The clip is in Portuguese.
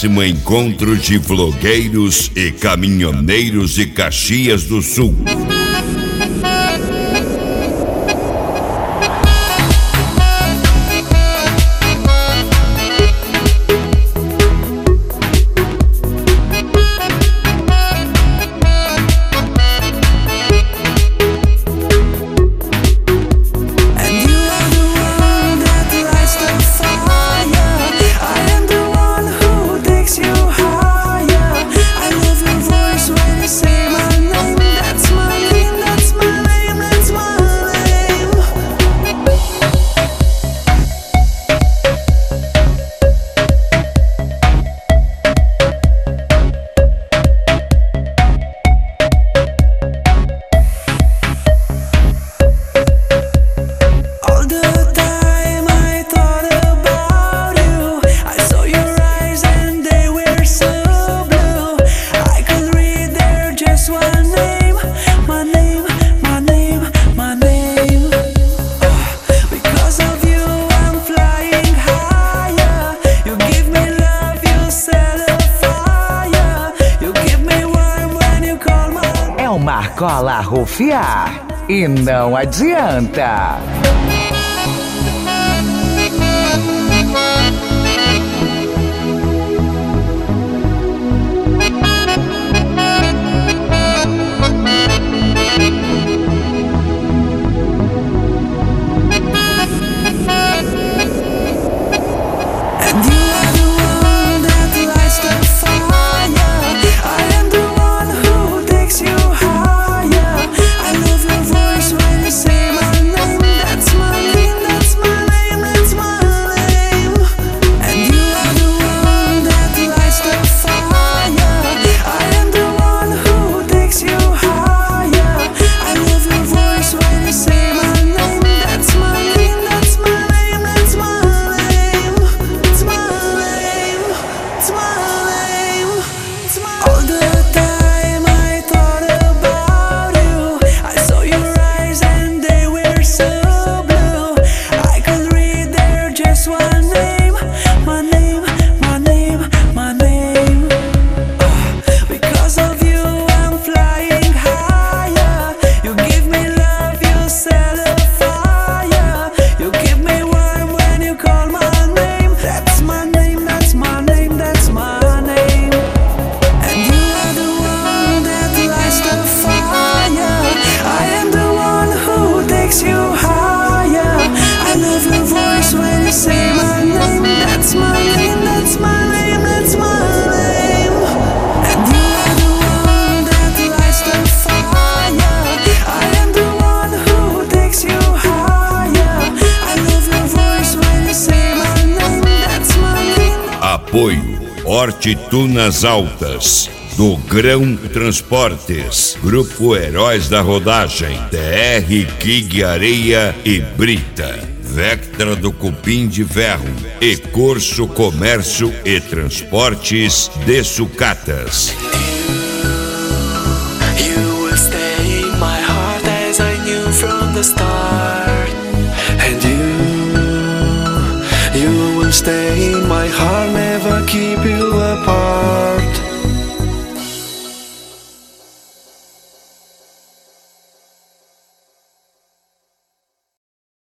40º Encontro de Vlogueiros e Caminhoneiros de Caxias do Sul. Marcola rufiar e não adianta. Apoio Hortitunas Altas, do Grão Transportes, Grupo Heróis da Rodagem, TR King Areia e Brita, Vectra do Cupim de Ferro e Corso Comércio e Transportes de Sucatas. You will stay in my heart as I knew from the start, and you will stay in my heart, never keep you apart.